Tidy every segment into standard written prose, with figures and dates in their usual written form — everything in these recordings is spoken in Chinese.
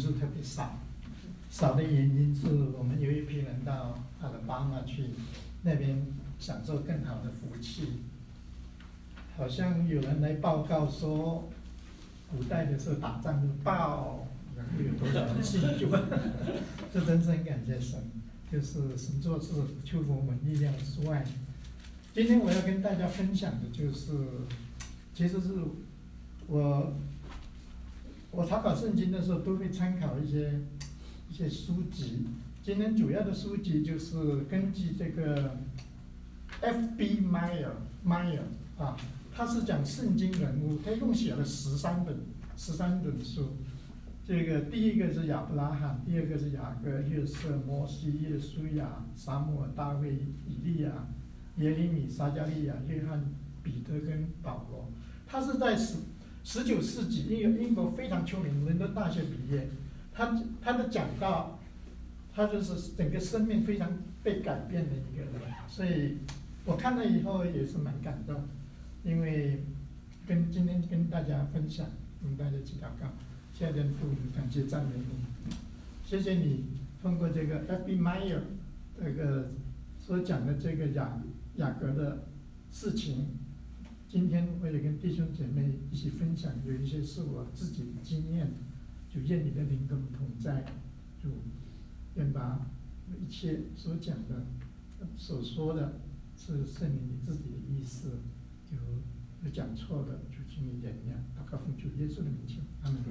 数特别少。少的原因是我们有一批人到阿拉巴马去，那边享受更好的福气。好像有人来报告说，古代的时候打仗就爆，然后有多少人信主，这真正感谢神，就是神做事出乎我们意料之外。今天我要跟大家分享的就是，其实是我查考圣经的时候都会参考一些书籍。今天主要的书籍就是根据这个 F.B. Meyer 啊，他是讲圣经人物，他一共写了13本书。这个第一个是亚伯拉罕，第二个是雅各、约瑟、摩西、耶稣亚、撒母耳、大卫、以利亚、耶利米、撒迦利亚、约翰、彼得跟保罗。他是在19世纪英国非常出名，伦敦大学毕业。他的讲道，他就是整个生命非常被改变的一个人，所以我看了以后也是蛮感动，因为今天跟大家分享，跟大家一起祷告。亲爱的父，感谢赞美你，谢谢你通过这个 F.B. Meyer 这个所讲的这个雅各的事情，今天我也跟弟兄姐妹一起分享，有一些是我自己的经验。主愿你的灵跟我们同在，主愿把一切所讲的、所说的，是圣灵你自己的意思，有讲错的，就请你原谅。祷告奉主耶稣的名求，阿门。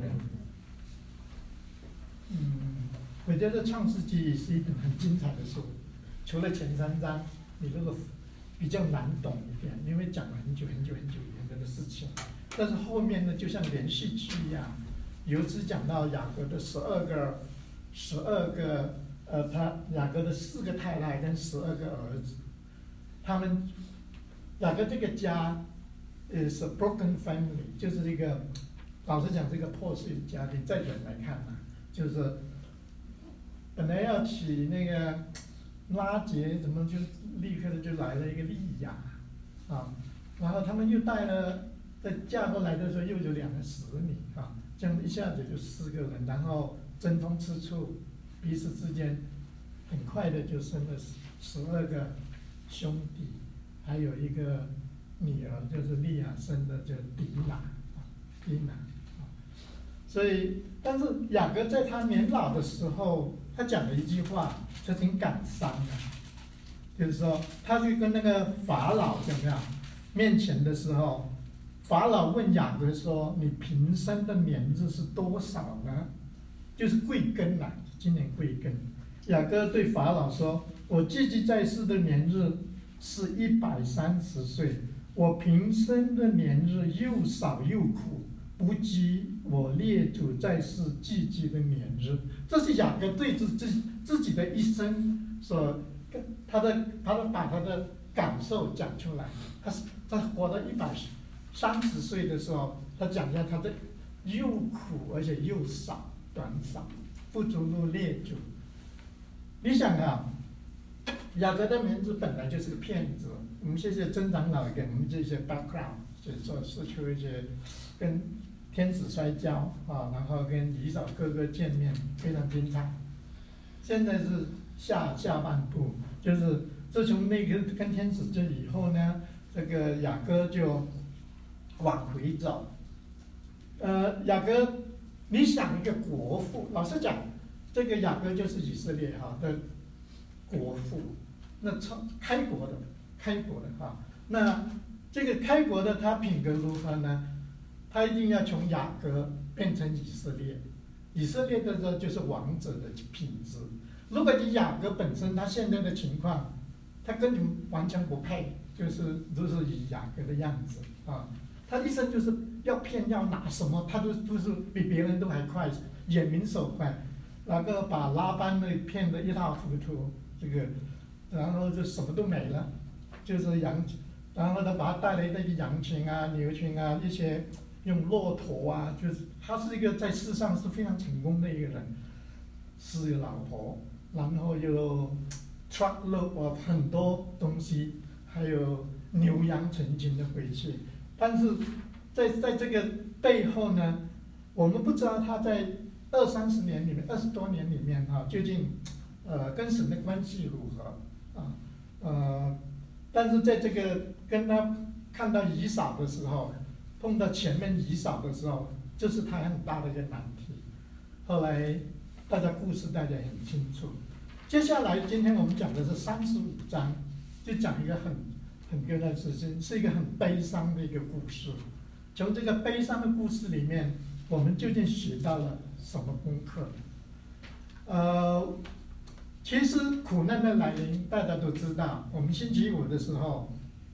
我觉得《创世纪》是一本很精彩的书，除了前3章，你如果比较难懂一点，因为讲了很久以前的事情，但是后面呢，就像连续剧一样。有一次讲到雅各的12个他雅各的4个太太跟12个儿子，他们雅各这个家是 broken family， 就是一个老实讲是一个破碎的家庭，在人来看呢，就是本来要娶那个拉结，怎么就立刻的就来了一个利亚啊，然后他们又带了，在嫁过来的时候又有2个使女啊。这样一下子就4个人，然后争风吃醋，彼此之间很快的就生了12个兄弟，还有一个女儿，就是利亚生的，叫迪拿。所以，但是雅各在他年老的时候，他讲了一句话，就挺感伤的，就是说，他去跟那个法老怎么样面前的时候。法老问雅各说：“你平生的年日是多少呢？”就是贵庚啊，今年贵庚。雅各对法老说：“我寄居在世的年日是130岁，我平生的年日又少又苦，不及我列祖在世寄居的年日。”这是雅各对自己的一生所他把他的感受讲出来。他活到130岁的时候，他讲一下他的又苦而且又短少，不足入列祖。你想啊，雅各的名字本来就是个骗子。我们谢谢曾长老给我们这些 background， 就是出一些跟天使摔跤啊，然后跟以扫哥哥见面，非常精彩。现在是下半部，就是自从那个跟天使这以后呢，这个雅各就往回走。雅各，你想一个国父，老实讲，这个雅各就是以色列的国父，那开国的哈。那这个开国的他品格如何呢？他一定要从雅各变成以色列，以色列的就是王者的品质。如果以雅各本身他现在的情况，他根本完全不配，就是以雅各的样子啊。他一生就是要骗要拿什么，他都是比别人都还快，眼明手快，那个把拉班呢骗得一塌糊涂，这个，然后就什么都没了，就是然后他把他带来那个羊群啊、牛群啊，一些用骆驼啊，就是他是一个在世上是非常成功的一个人，4个老婆，然后又 truckload of 很多东西，还有牛羊成群的回去。但是在这个背后呢，我们不知道他在 20-30年里面，20多年里面究竟跟神的关系如何但是在这个跟他看到以扫的时候，碰到前面以扫的时候，这是他很大的一个难题。后来故事大家很清楚。接下来今天我们讲的是35章，就讲一个很重要的事情，是一个很悲伤的一个故事。从这个悲伤的故事里面，我们究竟学到了什么功课？其实苦难的来临，大家都知道。我们星期五的时候，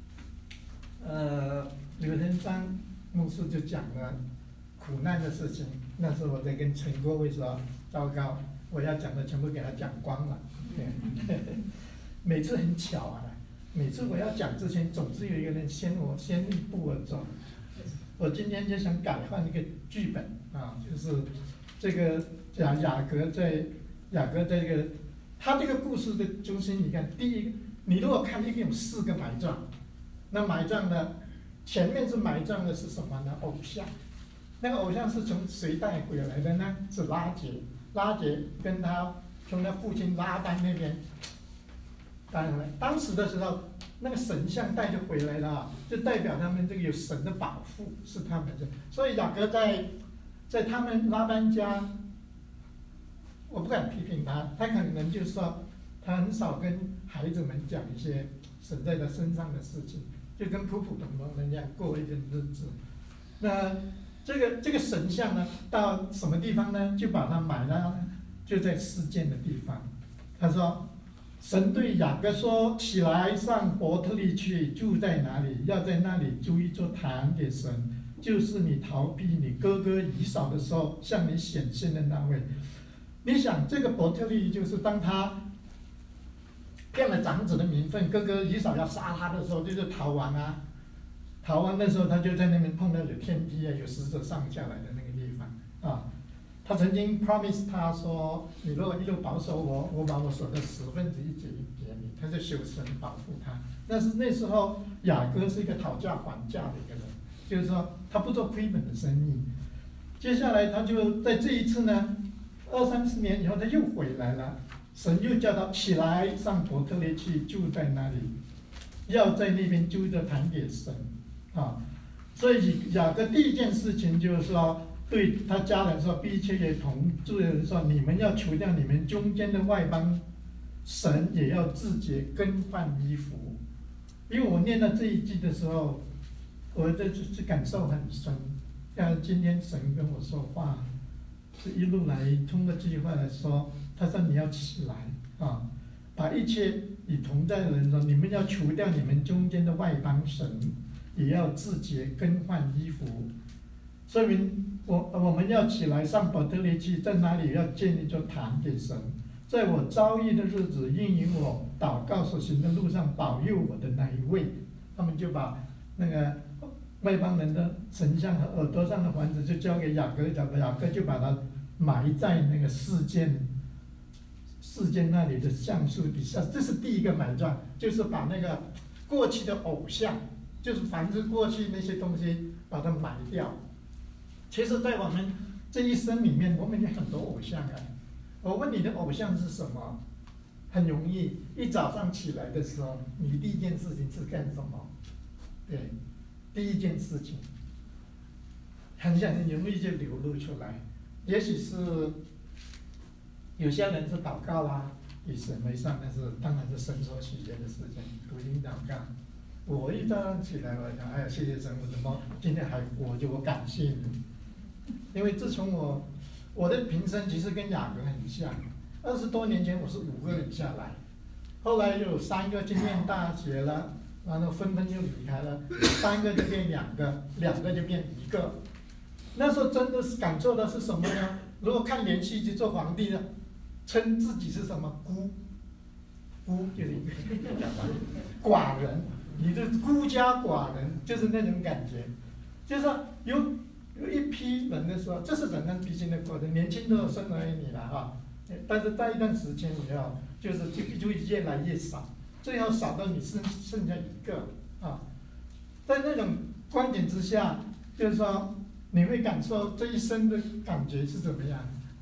刘仁章牧师就讲了苦难的事情。那时候我在跟陈国伟说：“糟糕，我要讲的全部给他讲光了。”每次很巧啊，每次我要讲之前，总是有一个人先一步而走。我今天就想改换一个剧本就是这个讲雅各在这个他这个故事的中心，你看，第一个，你如果看一定有4个埋葬，那埋葬的前面是埋葬的是什么呢？偶像。那个偶像是从谁带回来的呢？是拉结。拉结跟他从他父亲拉班那边带回来。当时的时候，那个神像带着回来了，就代表他们这个有神的保护，是他们的。所以雅各在他们拉班家，我不敢批评他，他可能就是说他很少跟孩子们讲一些神在他身上的事情，就跟普通人一样过一点日子。那这个神像呢，到什么地方呢？就把它埋了，就在示剑的地方。他说，神对雅各说：“起来，上伯特利去，住在哪里？要在那里筑一座坛给神，就是你逃避你哥哥以扫的时候向你显现的那位。”你想，这个伯特利就是当他骗了长子的名分，哥哥以扫要杀他的时候，就是逃亡啊。逃亡的时候，他就在那边碰到有天梯有使者上下来的那个地方他曾经 promise 他说：“你如果一路保守我，我把我所得1/10给你。”他就求神保护他。但是那时候雅各是一个讨价还价的一个人，就是说他不做亏本的生意。接下来他就在这一次呢，20-30年以后他又回来了，神又叫他起来上伯特利去，住在那里，要在那边筑一座坛给神所以雅各第一件事情就是说，对他家人说，并且也同住的人说，你们要除掉你们中间的外邦神，也要自洁更换衣服。因为我念到这一句的时候，我这感受很深。像今天神跟我说话，是一路来通过这句话来说，他说你要起来把一切与同在的人说，你们要除掉你们中间的外邦神，也要自洁更换衣服。说明我们要起来上伯特利去，在哪里要建立一座坛给神，在我遭遇的日子，应允我祷告所行的路上保佑我的那一位。他们就把那个外邦人的神像和耳朵上的环子就交给雅各，雅各就把它埋在那个示剑那里的橡树底下。这是第一个埋葬，就是把那个过去的偶像，就是凡是过去那些东西把它埋掉。其实在我们这一生里面，我们有很多偶像我问你的偶像是什么？很容易，一早上起来的时候，你第一件事情是干什么？对，第一件事情很容易就流露出来。也许是有些人是祷告啦，以神为上，但是当然是神所喜悦的事情，读经祷告。我一早上起来，我想，哎呀，谢谢神，我怎么今天还活着？我感谢你。因为自从我的平生其实跟雅各很像，20多年前我是5个人下来，后来有3个去念大学了，然后纷纷就离开了，3个就变2个，2个就变1个。那时候真的是感受到是什么呢？如果看连续剧做皇帝的，称自己是什么孤就是一个寡人，你的孤家寡人就是那种感觉，就是说有一批人的时候，这是人生必经的过程，年轻都有生儿育女了但是在一段时间以后，就越来越少，最后少到你剩下1个在那种观点之下，就是说你会感受这一生的感觉是怎么样？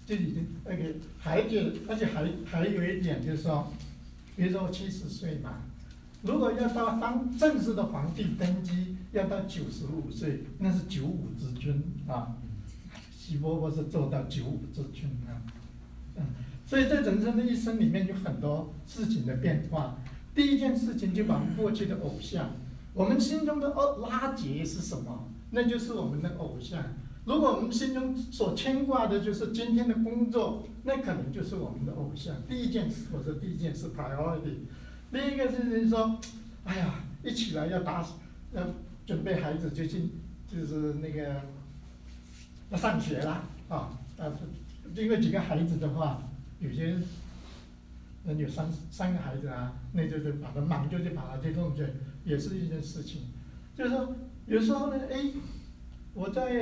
就已经OK，而且还有一点就是说，比如说我70岁嘛，如果要当正式的皇帝登基，要到95岁，那是95之君啊。西伯伯是做到95之君啊，所以在人生的一生里面有很多事情的变化。第一件事情就把过去的偶像，我们心中的拉结是什么？那就是我们的偶像。如果我们心中所牵挂的就是今天的工作，那可能就是我们的偶像。第一件事，我说第一件事 priority。另一个是说，哎呀，一起来要准备孩子就是那个要上学啦啊，因为几个孩子的话，有些人有三个孩子啊，那就是把他忙就把他去弄去，也是一件事情。就是说，有时候呢，我在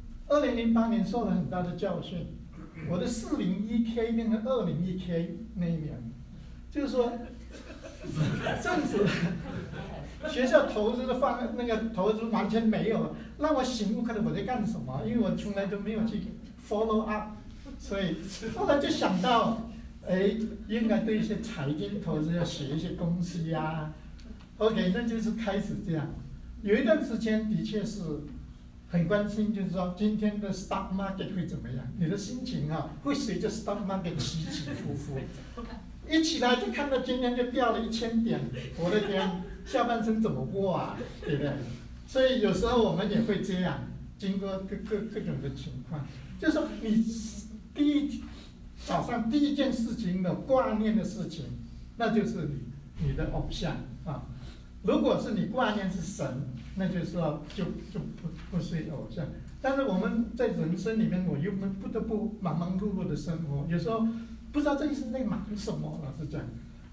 2008年受了很大的教训，我的401K 变成201K 那一年，就是说，政府学校投资的那个投资完全没有，让我醒悟，看到我在干什么，因为我从来都没有去 follow up， 所以后来就想到，应该对一些财经投资要学一些东西呀。OK， 那就是开始这样。有一段时间的确是很关心，就是说今天的 stock market 会怎么样，你的心情会随着 stock market 起起伏伏。一起来就看到今天就掉了1000点，我的天，下半生怎么过啊？对不对？所以有时候我们也会这样，经过各种的情况，就是说你早上第一件事情的挂念的事情，那就是你的偶像啊。如果是你挂念是神，那就是说就不是偶像。但是我们在人生里面，我又不得不忙忙碌碌的生活，有时候不知道这一生在忙什么。老实讲，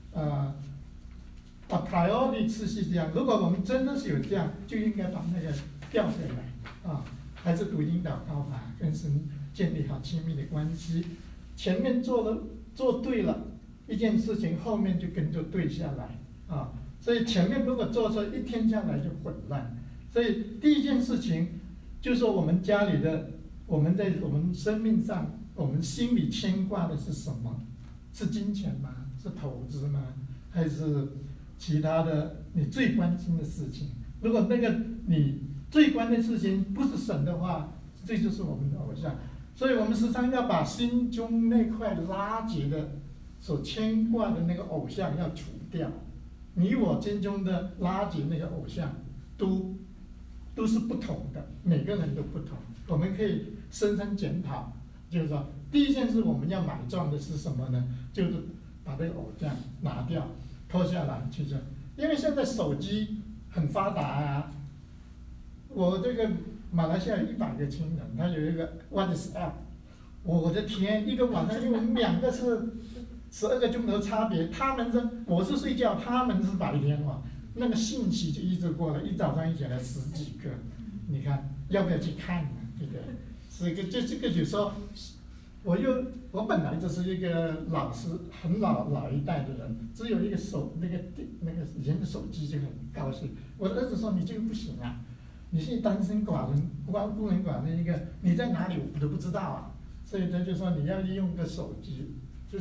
把 priority 次序这样。如果我们真的是有这样，就应该把那个调回来啊，还是读经祷告法，跟神建立好亲密的关系。前面做对了一件事情，后面就跟着对下来啊。所以前面如果做错，一天下来就混乱。所以第一件事情，就是说我们家里的，我们在我们生命上，我们心里牵挂的是什么？是金钱吗？是投资吗？还是其他的你最关心的事情？如果那个你最关的事情不是神的话，这就是我们的偶像。所以我们时常要把心中那块拉结的、所牵挂的那个偶像要除掉。你我心中的拉结那个偶像，都是不同的，每个人都不同。我们可以深深检讨，就是说，第一件事我们要买撞的是什么呢？就是把这个偶像拿掉、脱下来去这。因为现在手机很发达啊，我这个马来西亚有100个亲人，他有一个 WhatsApp， 我的天，一个晚上，因为我们2个是12个钟头差别，我是睡觉，他们是白天嘛，那个信息就一直过来，一早上一起来10几个，你看要不要去看呢？对不对？所以这个有时候，我本来就是一个很老一代的人，只有一个那个以前的手机就很高兴。我的儿子说你这个不行啊，你是单身寡人、孤人寡人一个，你在哪里我都不知道啊，所以他就说你要利用个手机，就是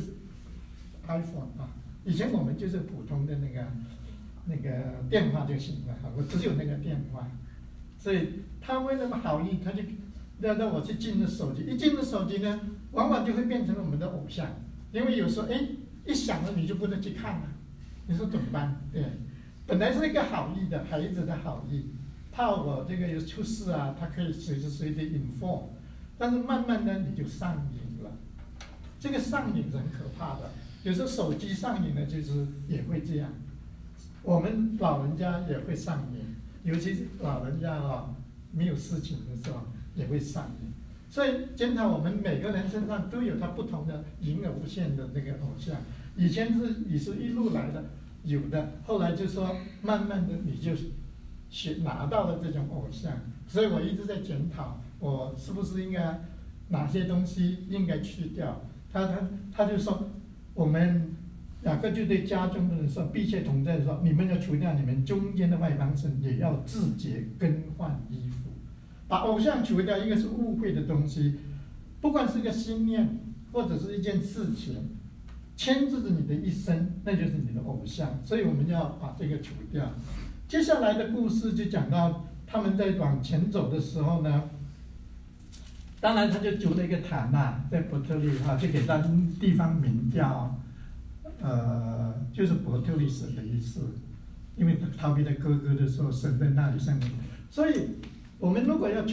iPhone 啊。以前我们就是普通的那个电话就行了，我只有那个电话，所以他为了好意，他就要让我去进入手机，一进入手机呢，往往就会变成我们的偶像，因为有时候一响了你就不能去看了，你说怎么办？对，本来是一个好意的孩子的好意，怕我这个有出事啊，他可以随时随地 inform， 但是慢慢的你就上瘾了，这个上瘾是很可怕的，有时候手机上瘾呢，就是也会这样，我们老人家也会上瘾，尤其是老人家没有事情的时候也会上瘾，所以检讨我们每个人身上都有他不同的引而无限的那个偶像，以前也是一路来的，有的，后来就说慢慢的你就拿到了这种偶像，所以我一直在检讨，我是不是应该哪些东西应该去掉？他就说，我们雅各就对家中的人说，必切同在说，你们要除掉你们中间的外邦神，也要自洁更换衣服。把偶像除掉，一个是误会的东西，不管是个心念， 或者是一件事情牵制着你的一生，那就是你的偶像。所以我们要把这个除掉。接下来的故事就讲到他们在往前走的时候呢，当然他就筑了一个坛呐，在伯特利哈，就给他地方名叫就是伯特利神的意思。因为逃避他哥哥的时候，神在那里上面。所以我们如果要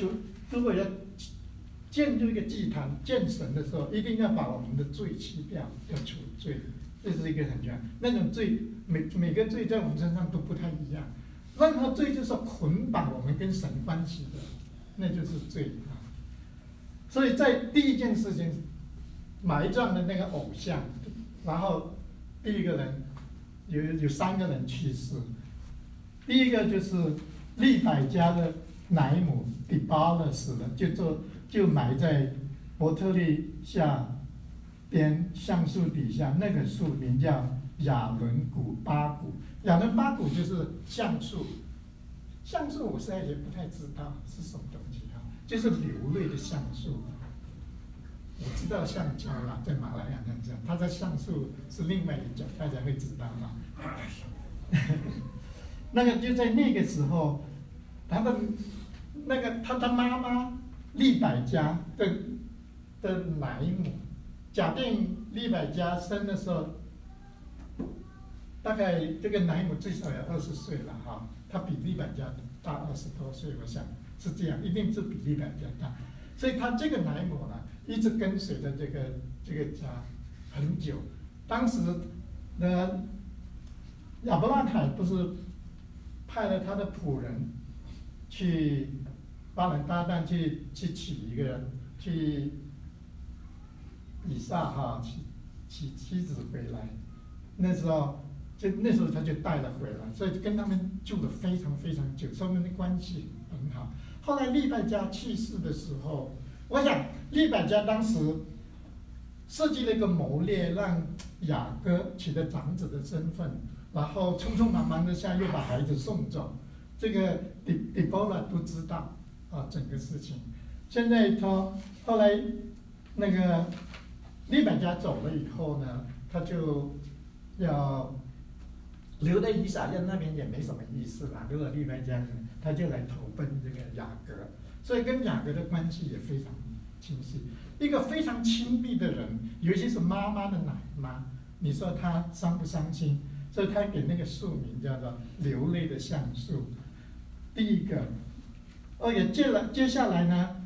建筑一个祭坛见神的时候，一定要把我们的罪去掉，要除罪，这是一个很重要。那种罪，每个罪在我们身上都不太一样。任何罪就是捆绑我们跟神关系的，那就是罪啊。所以在第一件事情，埋葬的那个偶像，然后第一个人有3个人去世。第一个就是利百加的奶母底巴勒死了，就埋在伯特利下边橡树底下，那个树名叫亚伦巴谷。亚伦巴谷就是橡树，橡树我实在也不太知道是什么东西啊，就是流泪的橡树。我知道橡胶啦，在马来亚那样，它在橡树是另外一种，大家会知道吗？那个就在那个时候，他的妈妈利百加的奶母，假定利百加生的时候，大概这个奶母最少有20岁了哈，她比利百加大20多岁，我想是这样，一定是比利百加大，所以她这个奶母呢，一直跟随着这个家很久。当时的亚伯拉罕不是派了他的仆人去巴兰搭旦去娶一个去以撒哈娶妻子回来，那时候他就带了回来，所以跟他们住了非常非常久，他们的关系很好。后来利百加去世的时候，我想利百加当时设计了一个谋略，让雅各取得长子的身份，然后匆匆忙忙的下又把孩子送走。这个底波拉都知道啊，整个事情。现在后来那个利百加走了以后呢，他就要留在以撒那边也没什么意思了。留了利百加，他就来投奔这个雅各，所以跟雅各的关系也非常清晰。一个非常亲密的人，尤其是妈妈的奶妈，你说他伤不伤心？所以他给那个树名叫做流泪的橡树。第一个，接下来呢，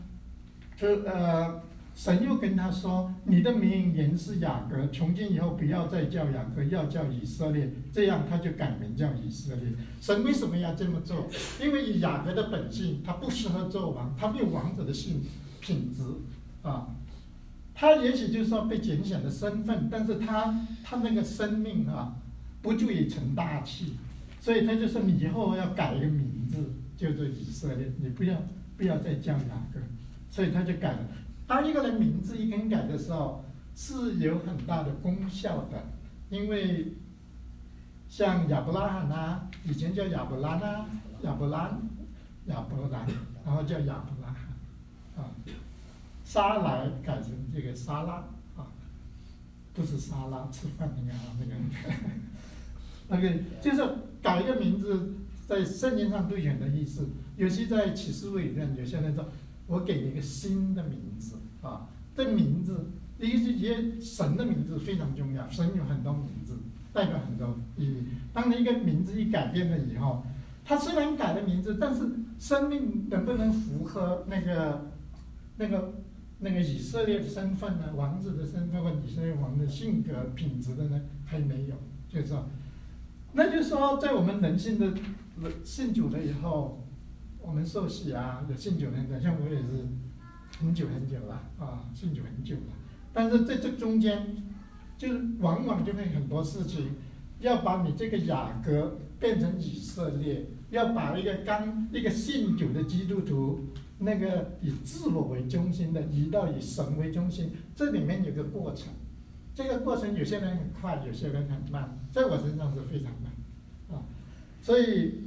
神又跟他说：“你的名原是雅各，从今以后不要再叫雅各，要叫以色列。”这样他就改名叫以色列。神为什么要这么做？因为以雅各的本性，他不适合做王，他没有王者的品质啊。他也许就是说被拣选的身份，但是他那个生命啊，不足以成大器，所以他就说：“你以后要改一个名字，叫做以色列，你不要再叫雅各。”所以他就改了。当一个人名字一更改的时候，是有很大的功效的，因为像亚伯拉罕啊，以前叫亚伯兰啊，亚伯兰，然后叫亚伯拉罕啊。沙来改成这个沙拉啊，不是沙拉吃饭那个就是改一个名字，在圣经上都有的意思。有些在启示录里面，有些人说：“我给你一个新的名字啊。”这名字，一些神的名字非常重要，神有很多名字，代表很多意义。当你一个名字一改变了以后，他虽然改了名字，但是生命能不能符合那个以色列的身份呢？王子的身份或以色列王的性格品质的呢？还没有，就是说，那就是说，在我们人性的信主了以后，我们受洗啊，有信主的，像我也是很久了啊，信主很久了。但是在这中间，就是往往就会很多事情，要把你这个雅各变成以色列，要把一个信主的基督徒。那个以自我为中心的移到以神为中心，这里面有个过程，这个过程有些人很快，有些人很慢，在我身上是非常慢啊。所以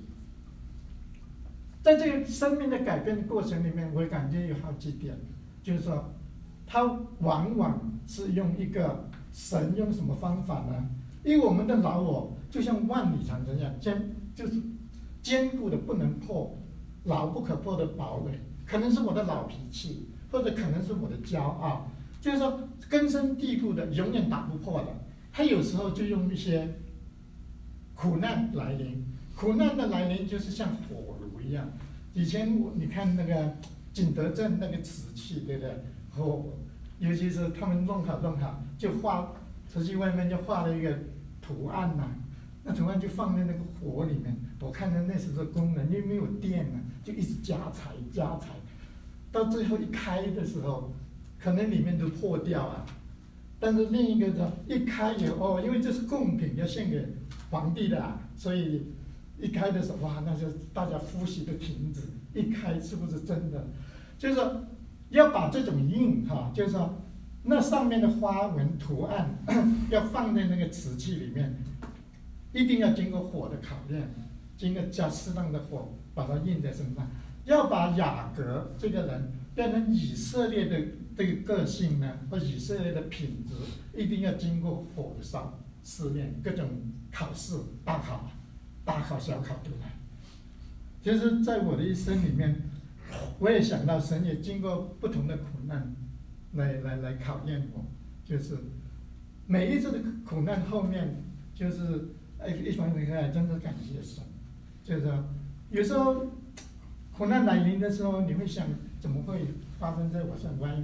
在这个生命的改变的过程里面，我感觉有好几点，就是说他往往是用一个神用什么方法呢？因为我们的老我就像万里长城一样，就是坚固的不能破，牢不可破的堡垒。可能是我的老脾气，或者可能是我的骄傲，就是说根深蒂固的，永远打不破的。他有时候就用一些苦难来临，苦难的来临就是像火炉一样。以前你看那个景德镇那个瓷器，对不对？尤其是他们弄好就画瓷器外面就画了一个图案呐、那图案就放在那个火里面。我看到那时候工人因为没有电了，就一直加柴，到最后一开的时候，可能里面都破掉了。但是另一个呢，一开以后，因为这是贡品要献给皇帝的、所以一开的时候，哇，那就大家呼吸都停止。一开是不是真的？就是说要把这种印就是说那上面的花纹图案要放在那个瓷器里面，一定要经过火的考验，经过加适当的火把它印在身上。要把雅各这个人变成以色列的这个个性呢，或以色列的品质，一定要经过火的试炼，各种考试，大考小考都来。其实，在我的一生里面，我也想到神也经过不同的苦难来考验我，就是每一次的苦难后面，就是一方面看真的感谢神，就是说有时候苦难来临的时候，你会想怎么会发生在我身上？Why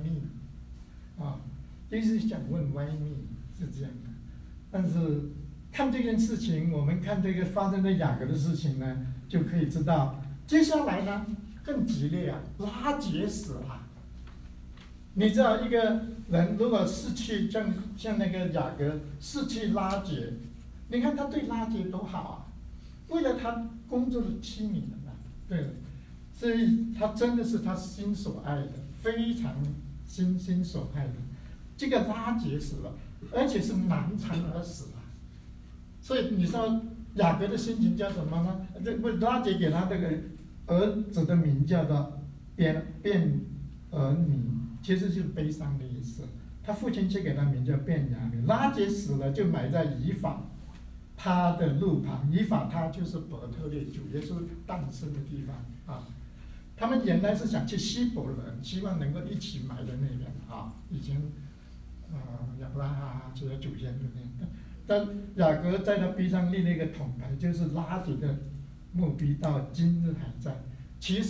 me？就是想问 Why me 是这样的。但是看这件事情，我们看这个发生在雅各的事情呢，就可以知道，接下来呢更激烈啊，拉结死了。你知道一个人如果失去像那个雅各失去拉结，你看他对拉结多好啊，为了他工作的7年了，对。所以他真的是他心所爱的，非常心所爱的。这个拉结死了，而且是难产而死了。所以你说雅各的心情叫什么呢？拉结给他这个儿子的名叫做便儿尼，其实就是悲伤的意思。他父亲却给他名叫便雅悯。拉结死了就埋在以法他的路旁，以法他就是伯特利，主耶稣诞生的地方啊。他们原来是想去希伯伦，希望能够一起埋在那边啊。以前，亚伯拉罕这些祖先就那样。但雅各在他碑上立了一个铜牌，就是拉结的墓碑到今日还在。其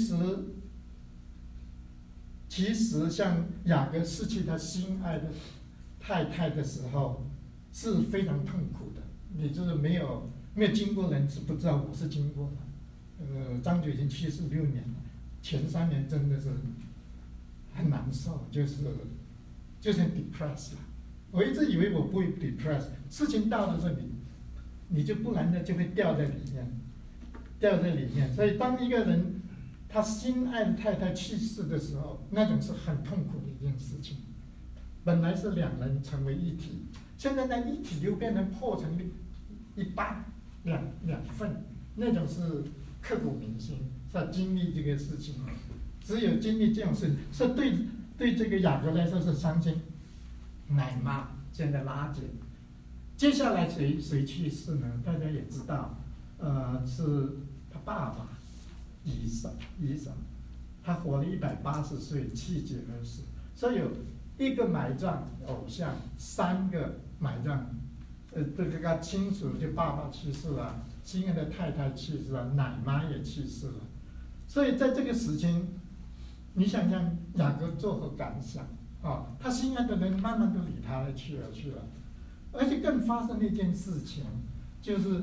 实像雅各失去他心爱的太太的时候，是非常痛苦的。你就是没有经过人是不知道，我是经过的。张九已经去世6年了。前3年真的是很难受，就是很 depressed 了。我一直以为我不会 depressed， 事情到的时候你就不然的就会掉在里面。所以当一个人他心爱的太太去世的时候，那种是很痛苦的一件事情。本来是2人成为一体，现在那一体又变成破成一半两份，那种是刻骨铭心。是经历这个事情，只有经历这种事，是对这个雅各来说是伤心。奶妈现在拉结，接下来谁去世呢？大家也知道，是他爸爸以扫，他活了180岁，气绝而死。所以有1个埋葬偶像，3个埋葬，这个亲属就爸爸去世了，心爱的太太去世了，奶妈也去世了。所以在这个时间，你想想雅各作何感想啊？他心爱的人慢慢都离他而去了，而且更发生了一件事情，就是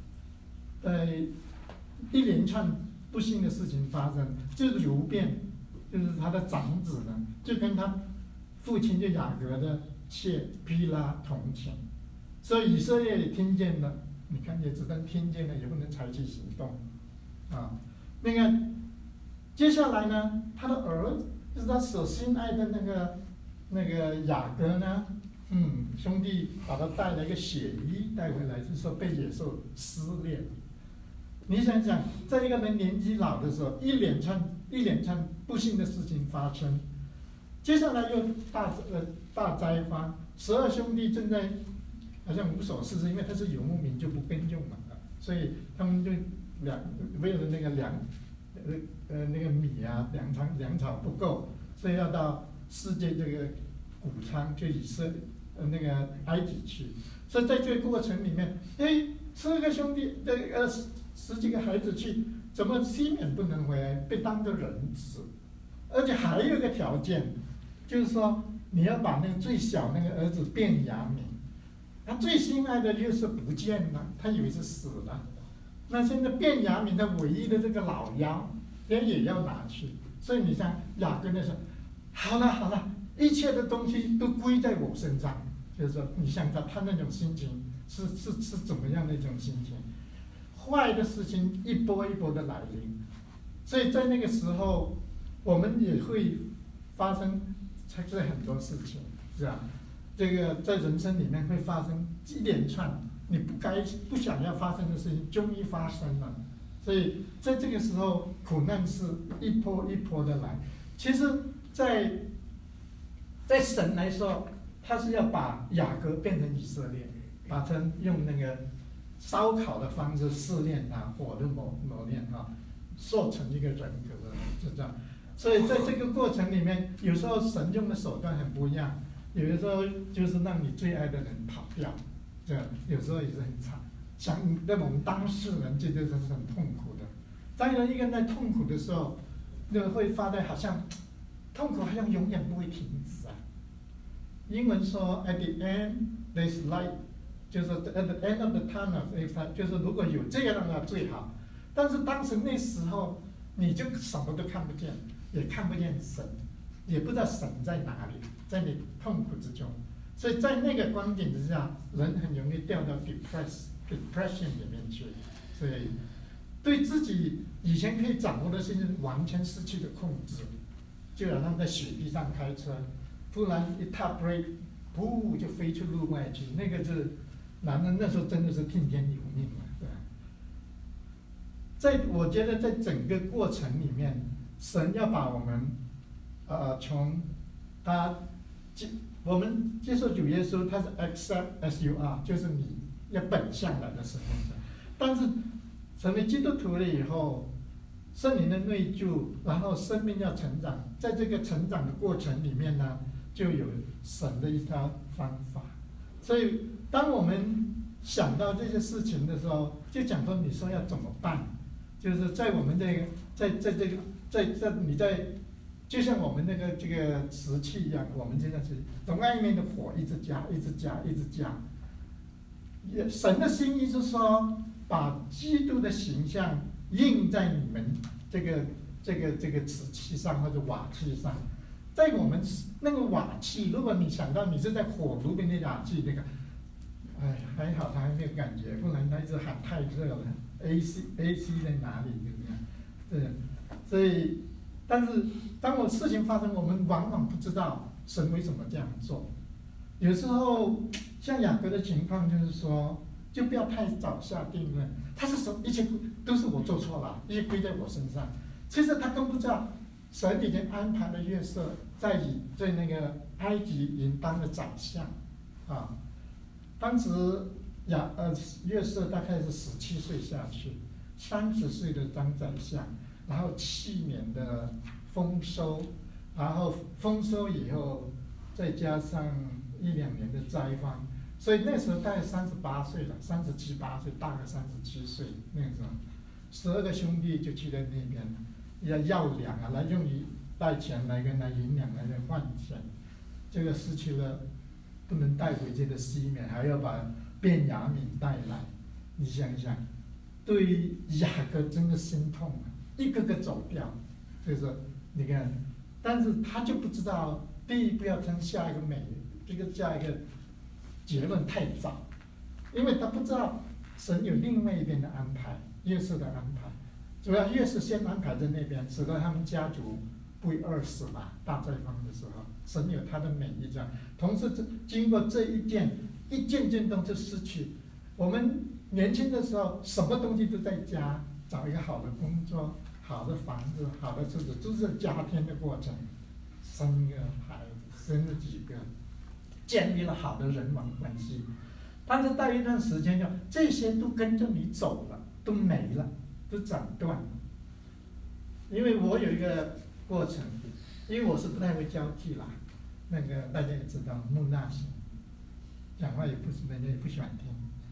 一连串不幸的事情发生，就是流变，就是他的长子呢，就跟他父亲就雅各的妾毗拉同寝，所以以色列也听见了，你看也只能听见了，也不能采取行动啊。那个接下来呢，他的儿子就是他所心爱的那个雅各呢，兄弟把他带了一个血衣带回来，就是说被野兽撕裂。你想想，在一个人年纪老的时候，一连串不幸的事情发生， 接下来又大灾荒，12兄弟正在好像无所事事，因为他是游牧民，就不耕种嘛，所以他们就为了那个那个米啊粮草不够，所以要到世界这个谷仓，就那个埃及去。所以在这个过程里面，12个兄弟，10几个孩子去，怎么西缅不能回来，被当作人质？而且还有一个条件，就是说你要把那个最小那个儿子便雅悯，他最心爱的约瑟不见了，他以为是死了。那现在便雅悯他唯一的这个老幺，也要拿去。所以你像雅各那时候，好了，一切的东西都归在我身上。就是说，你想他那种心情是怎么样的一种心情？坏的事情一波一波的来临，所以在那个时候，我们也会发生很多事情，是吧？这个在人生里面会发生一连串你不想要发生的事情，终于发生了。所以在这个时候，苦难是一波一波的来。其实在神来说，他是要把雅各变成以色列，把他用那个烧烤的方式试炼他，火的磨练他，塑成一个人格的，就这样。所以在这个过程里面，有时候神用的手段很不一样，有的时候就是让你最爱的人跑掉，这样有时候也是很惨。像那我们当事人，这就是很痛苦的。当然，一个人在痛苦的时候，会发的好像痛苦好像永远不会停止啊。英文说 "At the end there's light"， 就是 "At the end of the tunnel there's light"， 就是如果有这样的话最好。但是当时那时候，你就什么都看不见，也看不见神，也不知道神在哪里，在你痛苦之中。所以在那个观点之下，人很容易掉到 depression 里面去。所以对自己以前可以掌握的事情完全失去了控制，就好像在雪地上开车，突然一踏 brake， 噗就飞出路外去，那个是男人那时候真的是听天由命了，对吧？我觉得在整个过程里面，神要把我们从我们接受主耶稣，他是 accept as you are， 就是你要本相来的时候。但是成为基督徒了以后，圣灵的内住，然后生命要成长，在这个成长的过程里面呢，就有神的一条方法。所以当我们想到这些事情的时候，就讲说你说要怎么办？就是在我们这个就像我们这个瓷器一样，我们这个是从外面的火一直加。神的心意是说，把基督的形象印在你们这个瓷器上或者瓦器上。在我们那个瓦器，如果你想到你是在火炉边的瓦器，那个，还好他还没有感觉，不然他一直喊太热了。AC 在哪里？对，所以，但是当事情发生，我们往往不知道神为什么这样做。有时候像雅各的情况，就是说，就不要太早下定论。他是说一切都是我做错了，一切归在我身上。其实他更不知道，神已经安排了约瑟在那个埃及已经当了宰相，啊，当时约瑟大概是17岁下去，30岁的当宰相，然后7年的丰收，然后丰收以后再加上1、2年的灾荒，所以那时候大概38岁了，37、8岁，大概37岁那个时候，12个兄弟就去在那边要粮啊，来用于带钱来跟他银两来换钱，这个失去了不能带回去的西缅，还要把便雅悯带来，你想想，对于雅各真的心痛啊，一个个走掉，所以说你看，但是他就不知道，第一不要称下一个结论太早，因为他不知道神有另外一边的安排，约瑟的安排，主要约瑟先安排在那边，使得他们家族不会饿死嘛，大灾荒的时候，神有他的美意这样，同时经过这一件东西失去。我们年轻的时候，什么东西都在家，找一个好的工作、好的房子、好的车子，都是加添的过程。 生个孩子，生了几个，建立了好的人网关系。但是到一段时间这些都跟着你走了，都没了，都斩断了。因为我有一个过程，因为我是不太会交际啦，那个大家也知道，木讷型，讲话也不是人家也不喜欢听，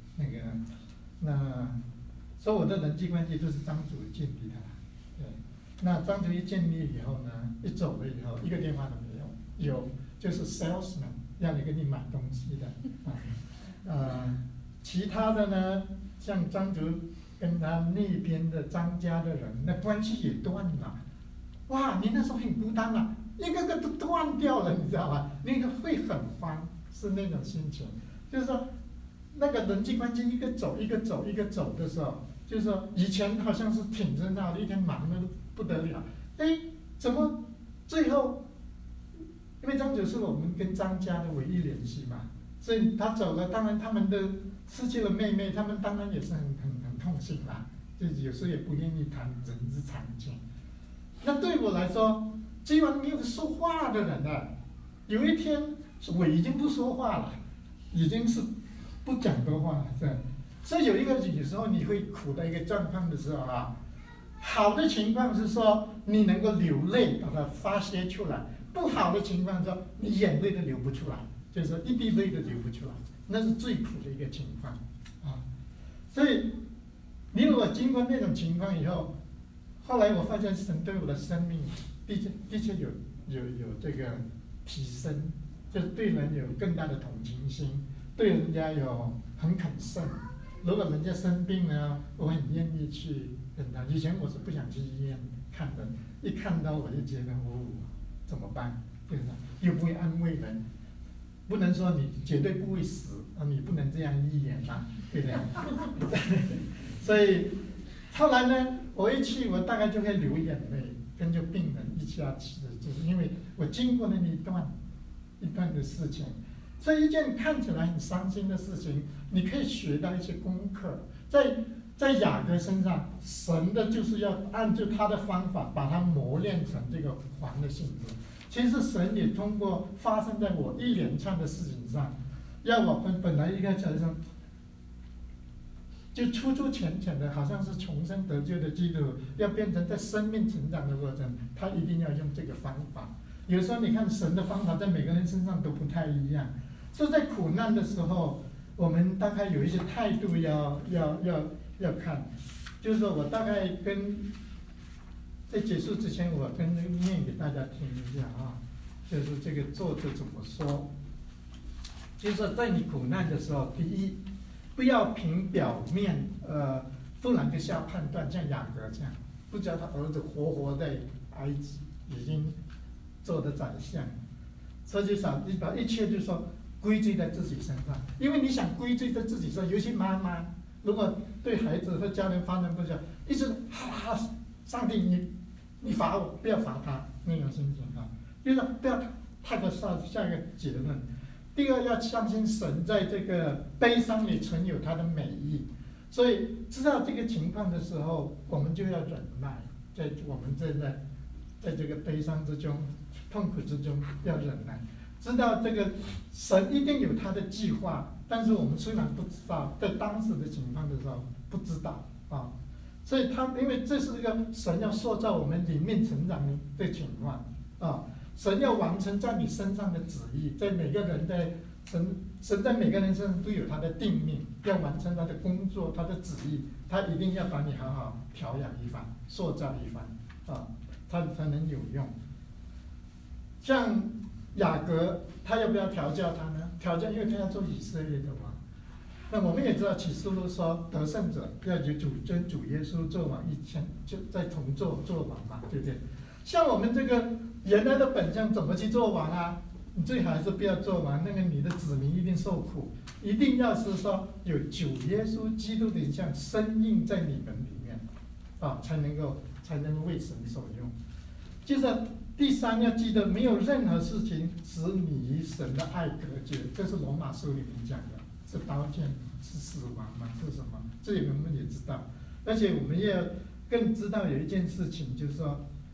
所以我的人际关系都是张主任建立的啦。对，那张主任建立以后呢，一走了以后，一个电话都没有，有就是 salesman 让你给你买东西的，其他的呢，像张主任跟他那边的张家的人，那关系也断了。哇，你那时候很孤单啊，一个个都断掉了，你知道吧？那个会很慌，是那种心情，就是说，那个人际关系一个走一个走一个走的时候，就是说以前好像是挺热闹的，一天忙得不得了，哎，怎么最后，因为张九是我们跟张家的唯一联系嘛，所以他走了，当然他们的失去了妹妹，他们当然也是很痛心啦，就有时候也不愿意谈人之常情。那对我来说，基本上没有说话的人了。有一天，我已经不说话了，已经是不讲多话了，是吧？所以有时候你会苦的一个状况的时候啊，好的情况是说你能够流泪把它发泄出来，不好的情况是说你眼泪都流不出来，就是说一滴泪都流不出来，那是最苦的一个情况啊。所以你如果经过那种情况以后，后来我发现神对我的生命的确有这个提升，就是对人有更大的同情心，对人家有很肯慎。如果人家生病呢，我很愿意去跟他。以前我是不想去医院看的，一看到我就觉得怎么办？对不对？又不会安慰人，不能说你绝对不会死啊，你不能这样预言嘛，对不对？所以后来呢，我一去，我大概就会流眼泪，跟着病人一起吃，就是因为我经过了那一段的事情，所以一件看起来很伤心的事情，你可以学到一些功课。在雅各身上，神的就是要按照他的方法，把他磨练成这个黄的性格。其实神也通过发生在我一连串的事情上，要我本来一个人就粗浅的，好像是重生得救的基督，要变成在生命成长的过程，他一定要用这个方法。有时候你看神的方法在每个人身上都不太一样，所以在苦难的时候，我们大概有一些态度要看，就是说我大概在结束之前，我念给大家听一下啊，就是这个作者怎么说，就是说在你苦难的时候，第一，不要凭表面不然就下判断，像雅各这样，不知道他儿子活活在埃及已经做的宰相，实际上你把一切就说归罪在自己身上，因为你想归罪在自己身上，尤其妈妈如果对孩子和家人发生不孝，一直上帝你罚我，不要罚他那种心情啊，就是不要太过下一个结论。第二，要相信神在这个悲伤里存有他的美意，所以知道这个情况的时候，我们就要忍耐，我们在这个悲伤之中、痛苦之中要忍耐，知道这个神一定有他的计划，但是我们虽然不知道，在当时的情况的时候不知道啊，所以因为这是一个神要塑造我们里面成长的情况啊。神要完成在你身上的旨意，在每个人神在每个人身上都有他的定命，要完成他的工作，他的旨意，他一定要把你好好调养一番，塑造一番啊，他才能有用。像雅各，他要不要调教他呢？调教，因为他要做以色列的王。那我们也知道启示录说，得胜者要有主耶稣做王，1000就再重做王嘛，对不对？像我们这个原来的本相怎么去做王啊？你最好还是不要做王，那个你的子民一定受苦，一定要是说有主耶稣基督的形象深印在你们里面，啊，才能够为神所用。就是第三要记得，没有任何事情使你与神的爱隔绝，这是罗马书里面讲的，是刀剑，是死亡嘛，是什么？这里我们也知道，而且我们也更知道有一件事情，就是说，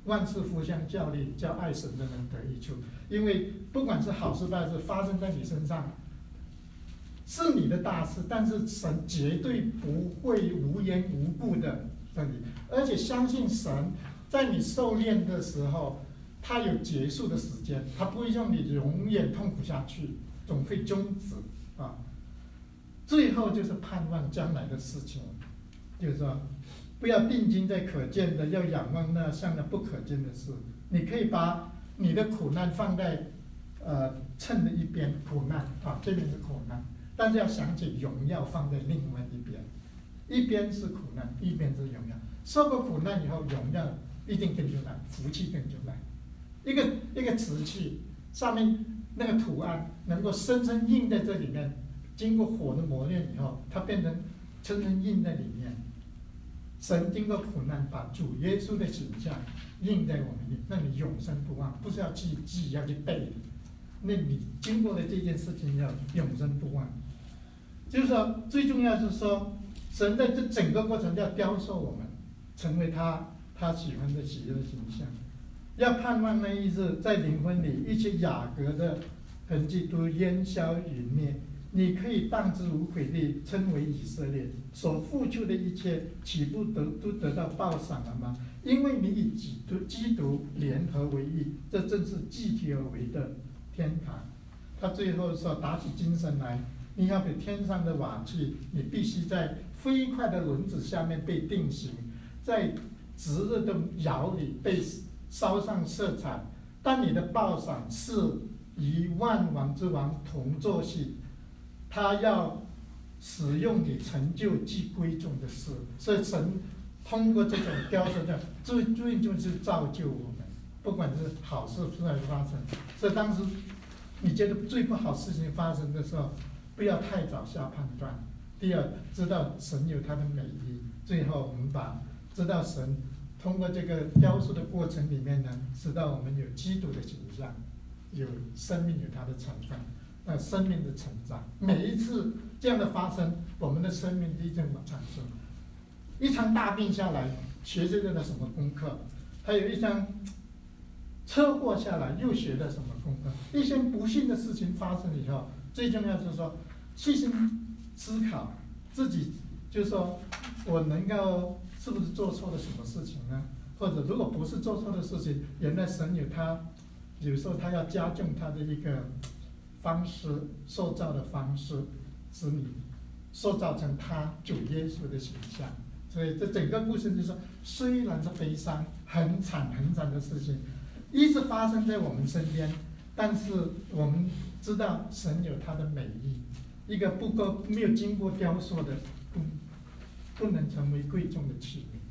万事互相效力，叫爱神的人得益处。因为不管是好事坏事发生在你身上，是你的大事，但是神绝对不会无缘无故的让你，而且相信神在你受炼的时候，他有结束的时间，他不会让你永远痛苦下去，总会终止啊。最后就是盼望将来的事情，就是说，不要定睛在可见的，要仰望那向那不可见的事。你可以把你的苦难放在秤的一边，苦难啊，这边是苦难，但是要想起荣耀放在另外一边，一边是苦难，一边是荣耀。受过苦难以后，荣耀一定跟着来，福气跟着来。一个瓷器上面那个图案能够深深印在这里面，经过火的磨练以后，它变成深深印在里面。神经过苦难，把主耶稣的形象印在我们里，让你永生不忘。不是要记要去背，那你经过的这件事情要永生不忘。就是说，最重要是说，神在这整个过程要雕塑我们，成为他喜欢的喜悦的形象。要盼望那一日，在灵魂里一切雅各的痕迹都烟消云灭。你可以当之无愧地称为以色列，所付出的一切，岂不都得到报赏了吗？因为你与基督联合为一，这正是集体而为的天堂。他最后说：打起精神来，你要比天上的瓦器，你必须在飞快的轮子下面被定型，在炙热的窑里被烧上色彩。但你的报赏是与万王之王同坐席。他要使用你成就既贵重的事，所以神通过这种雕塑的最就是造就我们，不管是好事出来发生。所以当时你觉得最不好事情发生的时候，不要太早下判断。第二，知道神有他的美意。最后，我们知道神通过这个雕塑的过程里面呢，知道我们有基督的形象，有生命，有它的成分。生命的成长，每一次这样的发生，我们的生命一定有产生。一场大病下来，学这个的什么功课？还有一场车祸下来，又学了什么功课？一些不幸的事情发生以后，最重要就是说，细心思考自己，就是说我能够是不是做错了什么事情呢？或者如果不是做错的事情，原来神有时候他要加重他的一个方式，塑造的方式，使你塑造成他主耶稣的形象。所以这整个故事就是说，虽然是悲伤、很惨的事情，一直发生在我们身边，但是我们知道神有他的美意。一个没有经过雕塑的，不能成为贵重的器皿。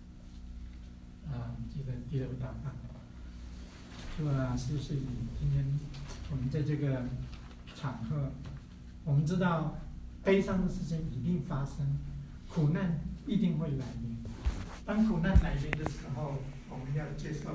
记得第二大案。主啊，谢谢你，今天我们在这个场合，我们知道悲伤的事情一定发生，苦难一定会来临。当苦难来临的时候，我们要接受。